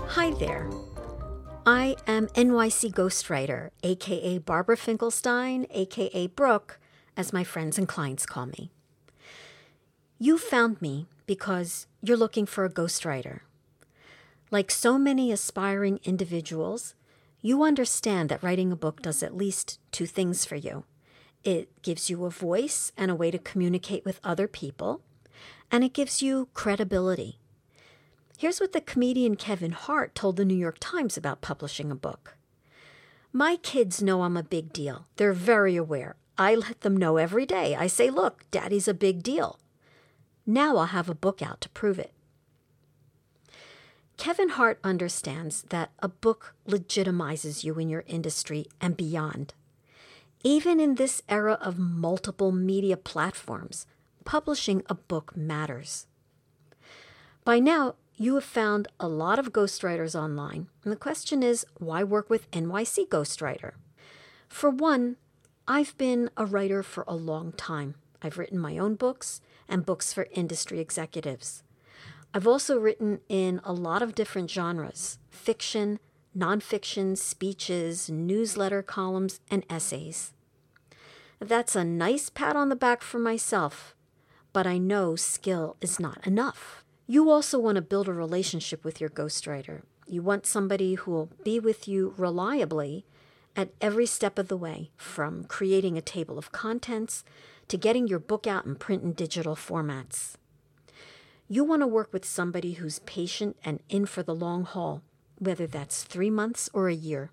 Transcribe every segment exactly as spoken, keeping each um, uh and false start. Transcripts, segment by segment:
Hi there. I am N Y C Ghostwriter, aka Barbara Finkelstein, aka Brooke, as my friends and clients call me. You found me because you're looking for a ghostwriter. Like so many aspiring individuals, you understand that writing a book does at least two things for you. It gives you a voice and a way to communicate with other people, and it gives you credibility. Here's what the comedian Kevin Hart told the New York Times about publishing a book. My kids know I'm a big deal. They're very aware. I let them know every day. I say, look, Daddy's a big deal. Now I'll have a book out to prove it. Kevin Hart understands that a book legitimizes you in your industry and beyond. Even in this era of multiple media platforms, publishing a book matters. By now, you have found a lot of ghostwriters online, and the question is, why work with N Y C Ghostwriter? For one, I've been a writer for a long time. I've written my own books and books for industry executives. I've also written in a lot of different genres: fiction, nonfiction, speeches, newsletter columns, and essays. That's a nice pat on the back for myself, but I know skill is not enough. You also want to build a relationship with your ghostwriter. You want somebody who will be with you reliably at every step of the way, from creating a table of contents to getting your book out in print and digital formats. You want to work with somebody who's patient and in for the long haul, whether that's three months or a year.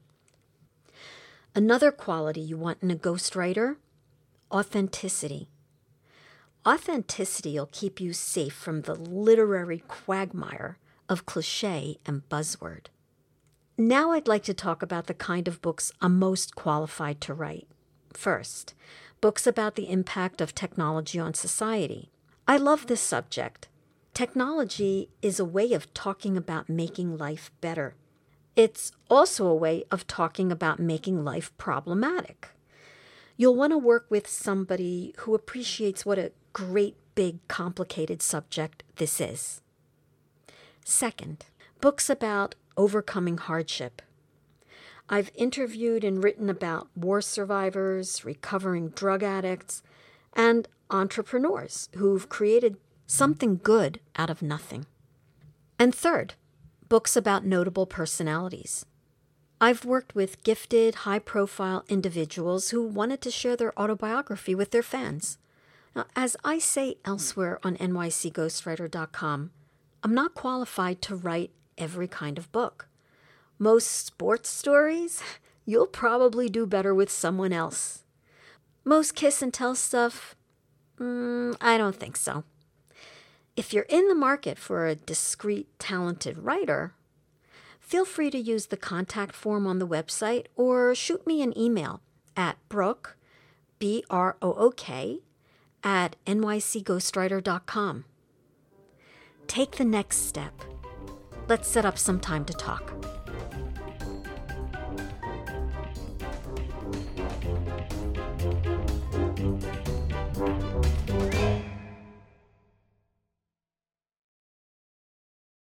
Another quality you want in a ghostwriter: authenticity. Authenticity will keep you safe from the literary quagmire of cliché and buzzword. Now I'd like to talk about the kind of books I'm most qualified to write. First, books about the impact of technology on society. I love this subject. Technology is a way of talking about making life better. It's also a way of talking about making life problematic. You'll want to work with somebody who appreciates what a great, big, complicated subject this is. Second, books about overcoming hardship. I've interviewed and written about war survivors, recovering drug addicts, and entrepreneurs who've created something good out of nothing. And third, books about notable personalities. I've worked with gifted, high-profile individuals who wanted to share their autobiography with their fans. Now, as I say elsewhere on N Y C ghostwriter dot com, I'm not qualified to write every kind of book. Most sports stories, you'll probably do better with someone else. Most kiss and tell stuff, mm, I don't think so. If you're in the market for a discreet, talented writer, feel free to use the contact form on the website or shoot me an email at Brooke, B R O O K, at N Y C ghostwriter dot com. Take the next step. Let's set up some time to talk.